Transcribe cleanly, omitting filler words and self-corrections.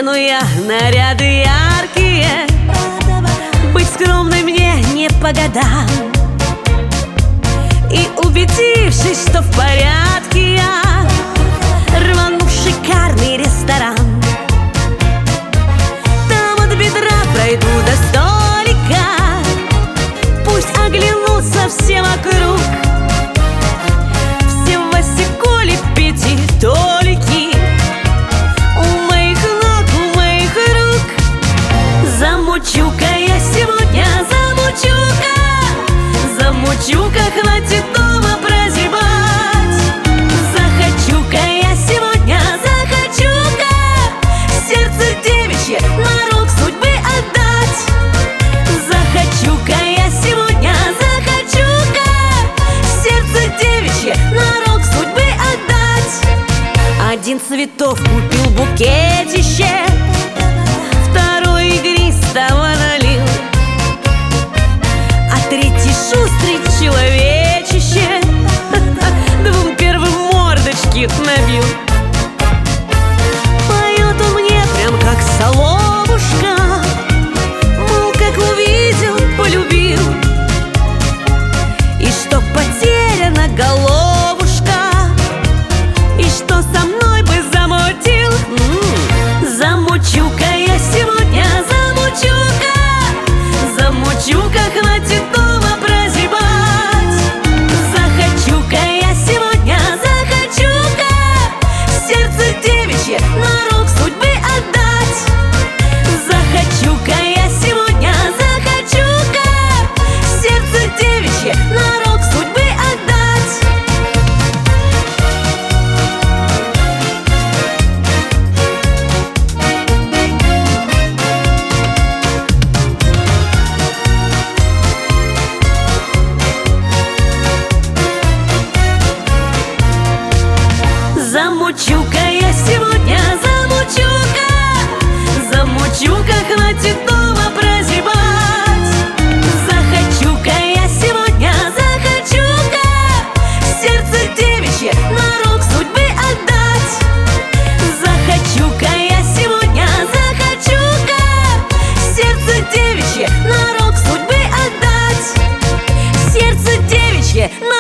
Надену я наряды яркие, быть скромной мне не по годам. И убедившись, что в порядке, я рвану в шикарный ресторан. Там от бедра пройду до столика, пусть оглянутся все вокруг. Все в васиколе пяти толики, у моих ног, у моих рук. Замучу-ка я сегодня, замучу-ка, замучу-ка, хватит дома прозябать. Захочу-ка я сегодня, захочу-ка, сердце девичье на рук судьбы отдать. Захочу-ка я сегодня, захочу-ка, сердце девичье на рук судьбы отдать. Один цветов купил букетище, второй игристого налил, а третий шустрый человечище двум первым мордочки набил. Поет он мне прям как соловушка, мол, как увидел, полюбил, и что потеряна головушка, и что со мной бы замутил. Замучу-ка я сегодня, замучу-ка, замучу-ка, хватит дома прозябать. Захочу-ка я сегодня, захочу-ка, сердце девичье на рук судьбы отдать. Захочу-ка я сегодня, захочу-ка, сердце девичье на рук судьбы отдать. Замучу-ка я сегодня, замучу-ка, замучу-ка, хватит дома прозябать. Захочу-ка я сегодня, захочу-ка, сердце девичье на рук судьбы отдать. Захочу-ка я сегодня, захочу-ка, сердце девичье на рук судьбы отдать. Сердце девичье